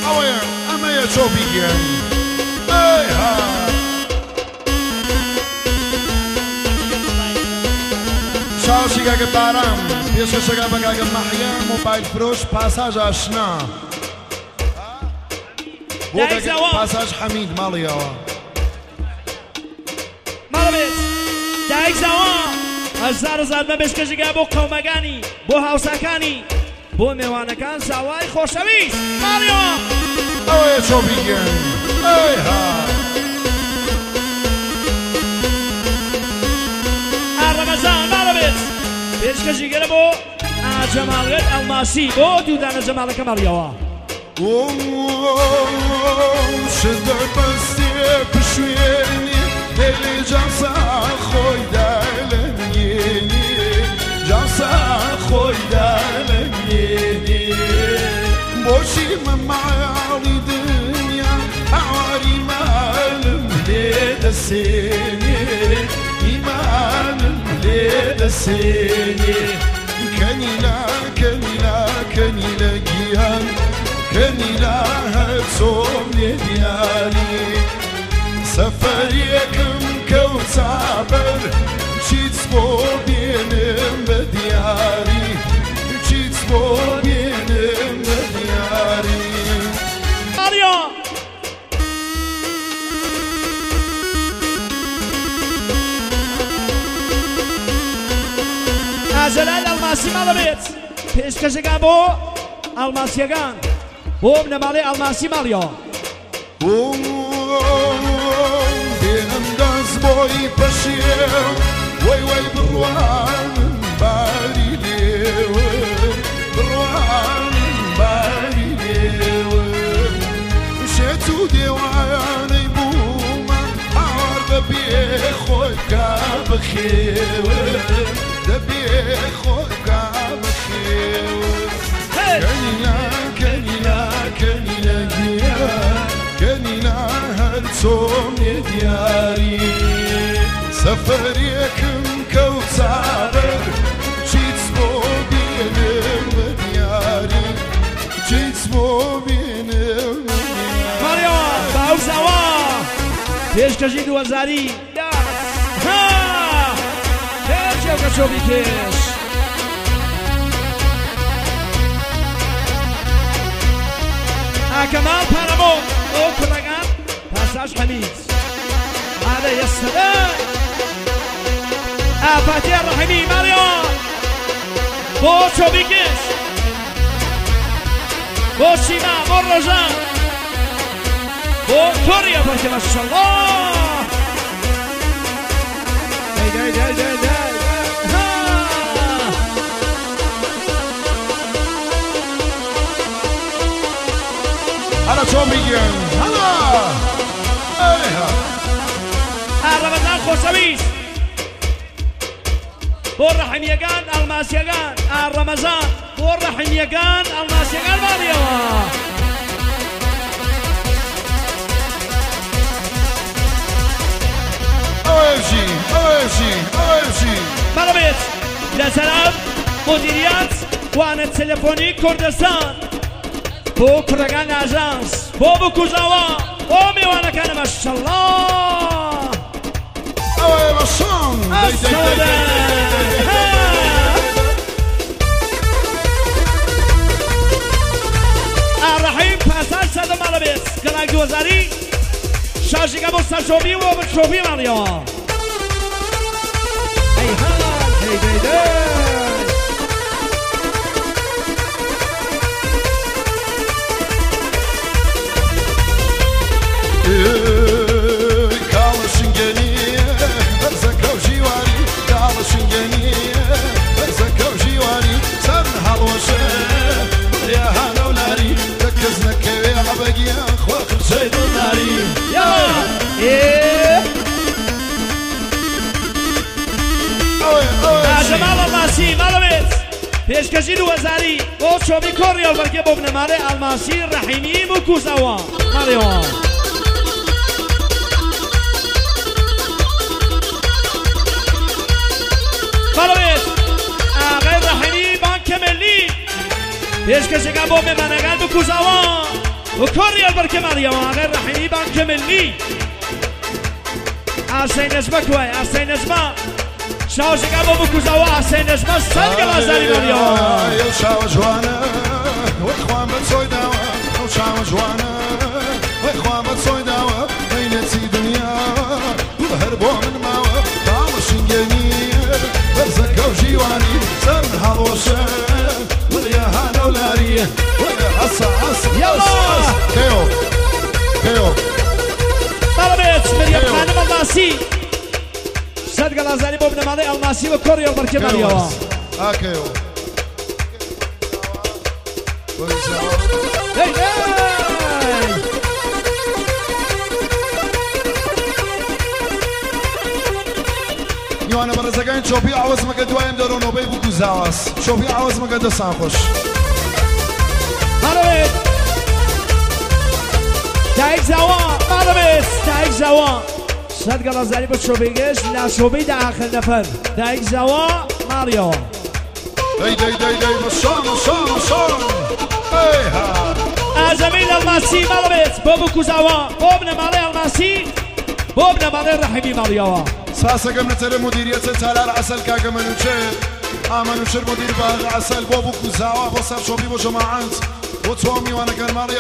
ئەوەیە ئەمەیە چۆ بیگەن ئەی ها شاشیگەگە بارام پێشکەشەکە بەگاگە مەحیا مۆبایل فرۆش پاساژ ئاشنا بۆ پاساژ حەمید ماڵیەوە ماڵەبێت دایک زاوە هەزار هەزار بە پێشکەشەکە بۆ قەومەکانی بۆ هاوساکانی بۆ میوانەکان زاوای خۆشەویست ماڵیەوە ئەوەیە چۆ بیگەن ئەی ها ئاڕەمەزان ماڵەبێت پێشکەشی گەرە بۆ ئاجەماڵێت ئەڵماسی بۆ دوودانە جەماڵەکە ماڵیەوە شدە بەستێ پشوێنی دێلی جاسا خۆی دالەنگێنی جاسا خۆی دالەنگێنی بۆچی مەماڵی دنیا ئاواری مالم لێ دەسێنێ ئیمانم لێ دەسێنێ کەنیلا کەنیلا کەنیلە گیان کەنیلا هەرچۆم لێ دیاری سەفەرێکم کەوتا بەر چیت بۆ بێنم بە دیاری چیت بۆ بێنم بە دیاری ماڵیۆ ئاجەلال ئەڵماسی ماڵەبێت پێشکەشەکان بۆ ئەڵماسیەکان بۆ بنەماڵی ئەڵماسی ماڵیەوە بێنم دەست بۆی پەشێو وەی وەی بڕوانم باری لێوە بڕوانم باری لێوە شێت و دێوانەی بوومە ئاوار دەبێ خۆی کا بەخێوە دەبێ خۆی کا بەخێوە کەنیلا کەنیلا کەنیلە گیە کەنیلا هەرچۆم لێ دیاری سەفەرێکم کەوتا بەر چیت بۆ بێنم بە دیاری چیت بۆ بێنم بە دیاری ماڵیەوە باوزاوە پێشکەشی دووەزاری پێشێوکە چۆبی کێش ئاکەماڵ پارەبۆ ئەو کوڕەکان پاساژ حەمید ئادە یەسەدە ئافاتیە ڕەحیمی ماڵیەوە بۆ چۆبی کێش بۆ شیما بۆ ڕۆژان بۆ کۆڕیە بەرکە مەشەڵڵا دای دای دای دای دای هەڵە چۆن بیگەن هەڵە ئەی ها ئاڕەمەزان خۆشەویست بۆ ڕەحیمیەکان ئەڵماسیەکان ئاڕەمەزان بۆ ڕەحیمیەکان ئەڵماسیەکان ماڵیەوە ئەوەیەشی ئەوەیەشی ئەوەیەشی مەڵەبێت لەسەراب مدیریات وانە تەلەفۆنی کوردستان بۆ کوڕەکان ئاژانس بۆ بکوژاوە بۆ میوانەکانە مەشەڵڵا ئەوەیە بەشەم ئاڕەحیم پاساژ سەدە ماڵەبێت گەڵاک دووەزاری شاشێکە بۆ سەرچۆبی و بۆ چۆبی ماڵیەوە ئەی هەڵ دەی دەی دەی کاڵشنگەنیە بەرزەکە و ژیواری کاڵشنگەنیە بەرزەکە و ژیواری سەر هەڵۆشە بڵێ هانەولاری کە کەس نەکەوێ عەبەگیە خوا خرچەی دڵداری ئاژەماڵ ئەڵماسی ماڵەبێت پێشکەشی دووەزاری بۆ چۆبی کۆڕی هەڵبەرگێ بۆ بنەماڵێ ئەڵماسی ڕەحیمی موکوزەوە ماڵیەوە ماڵەبێت ئاغای ڕەحیمی بانکە ملی پێشکەشەکە بۆ مێمانەکان بکوزەوە وكوريا البركمالية وغير رحيمي بانك ملي عسين نجمة كوي عسين نجمة شاوشك أبو بكوزاوا عسين نجمة سلقة الأزالي ماليا يو شاو جوانا وإخوان بتسوي داوا وشاو جوانا وإخوان بتسوي داوا بينتي دنيا وهربوا من ماوا طامشين جميل برزقة وجيواني سن هالوشان والياهانا ولاري عصا يلا كيو كيو طلبت مريم خانم الماسي صدق الأزالي بابن مالي الماسي وكوريا البركمالية كيو هي هي يوانا برزقين شوفي عوز ما قد وايم درونو بيبو كوزاواس شوفي عوز ما قد سانخوش طلبت تايك زوا طلبت تايك زوا صدق الأزالي بتشوفيش لا شوفي ده آخر نفر تايك زوا ماريو داي مشان ايها زميل الماسي مالبت بابو كوزاوا بابن مالي الماسي بابن مالي الرحيمي ماريو ساسا قمنا مديرية تالا العسل كاقا منوشير مدير باغ عسل بابو كوزاوا بصر شوفي وجماعات وتوامي وانا كان مالي